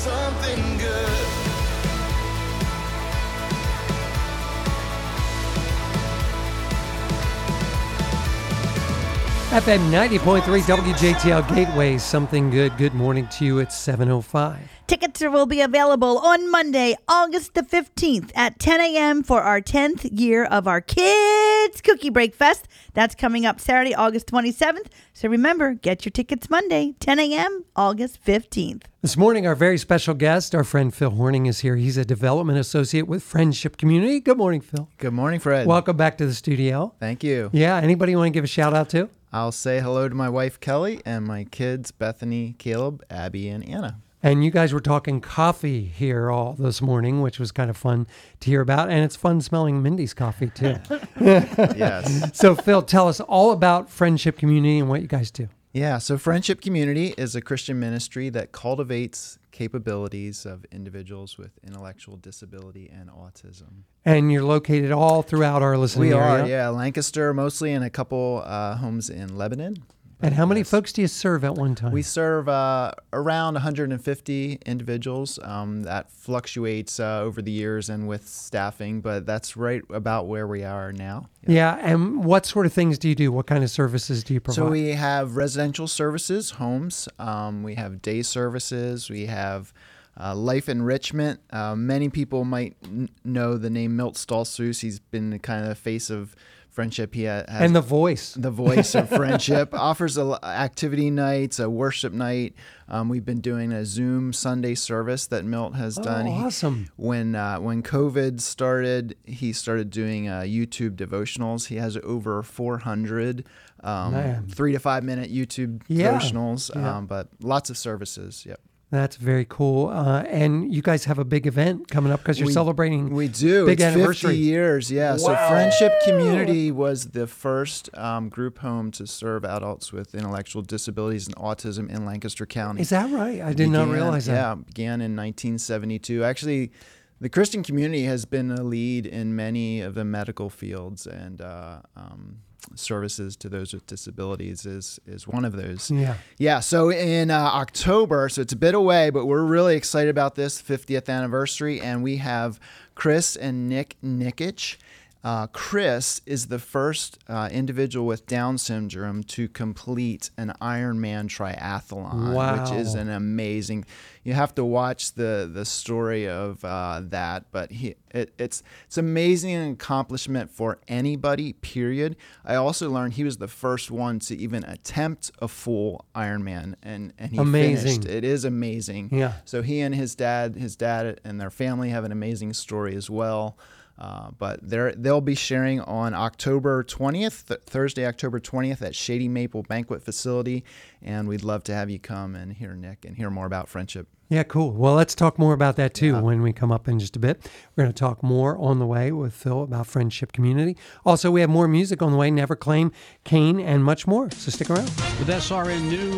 something good. FM 90.3 WJTL Gateway, something good. Good morning to you. It's 7:05. Tickets will be available on Monday, August the 15th at 10 a.m. for our 10th year of our Kids Cookie Break Fest. That's coming up Saturday, August 27th. So remember, get your tickets Monday, 10 a.m., August 15th. This morning, our very special guest, our friend Phil Horning, is here. He's a development associate with Friendship Community. Good morning, Phil. Good morning, Fred. Welcome back to the studio. Thank you. Yeah, anybody you want to give a shout out to? I'll say hello to my wife, Kelly, and my kids, Bethany, Caleb, Abby, and Anna. And you guys were talking coffee here all this morning, which was kind of fun to hear about. And it's fun smelling Mindy's coffee, too. Yes. So, Phil, tell us all about Friendship Community and what you guys do. Yeah, so Friendship Community is a Christian ministry that cultivates capabilities of individuals with intellectual disability and autism. And you're located all throughout our listening area. We are, yeah. Lancaster mostly, and a couple homes in Lebanon. And how many Yes. folks do you serve at one time? We serve around 150 individuals. That fluctuates over the years and with staffing, but that's right about where we are now. Yeah, and what sort of things do you do? What kind of services do you provide? So we have residential services, homes. We have day services. We have life enrichment. Many people might know the name Milt Stoltzfus. He's been the kind of the face of Friendship. He has and the voice. The voice of Friendship. Offers activity nights, a worship night. We've been doing a Zoom Sunday service that Milt has done. Awesome. When COVID started, he started doing YouTube devotionals. He has over 400 3 to 5 minute YouTube devotionals, but lots of services. Yep. That's very cool. And you guys have a big event coming up because you're celebrating. We do. Big it's anniversary. 50 years. Yeah. Wow. So Friendship Community was the first group home to serve adults with intellectual disabilities and autism in Lancaster County. Is that right? I did not realize that. Yeah, began in 1972. Actually, the Christian community has been a lead in many of the medical fields, and services to those with disabilities is one of those. Yeah. So in October, so it's a bit away, but we're really excited about this 50th anniversary, and we have Chris and Nick Nikich. Chris is the first individual with Down syndrome to complete an Ironman triathlon, which is an amazing. You have to watch the story of that, but it's amazing accomplishment for anybody. Period. I also learned he was the first one to even attempt a full Ironman, and he finished. It is amazing. Yeah. So he and his dad and their family have an amazing story as well. But they'll be sharing on October 20th, Thursday, October 20th at Shady Maple Banquet Facility. And we'd love to have you come and hear Nick and hear more about Friendship. Yeah, cool. Well, let's talk more about that too when we come up in just a bit. We're going to talk more on the way with Phil about Friendship Community. Also, we have more music on the way, Never Claim, Cain, and much more. So stick around. With SRN News.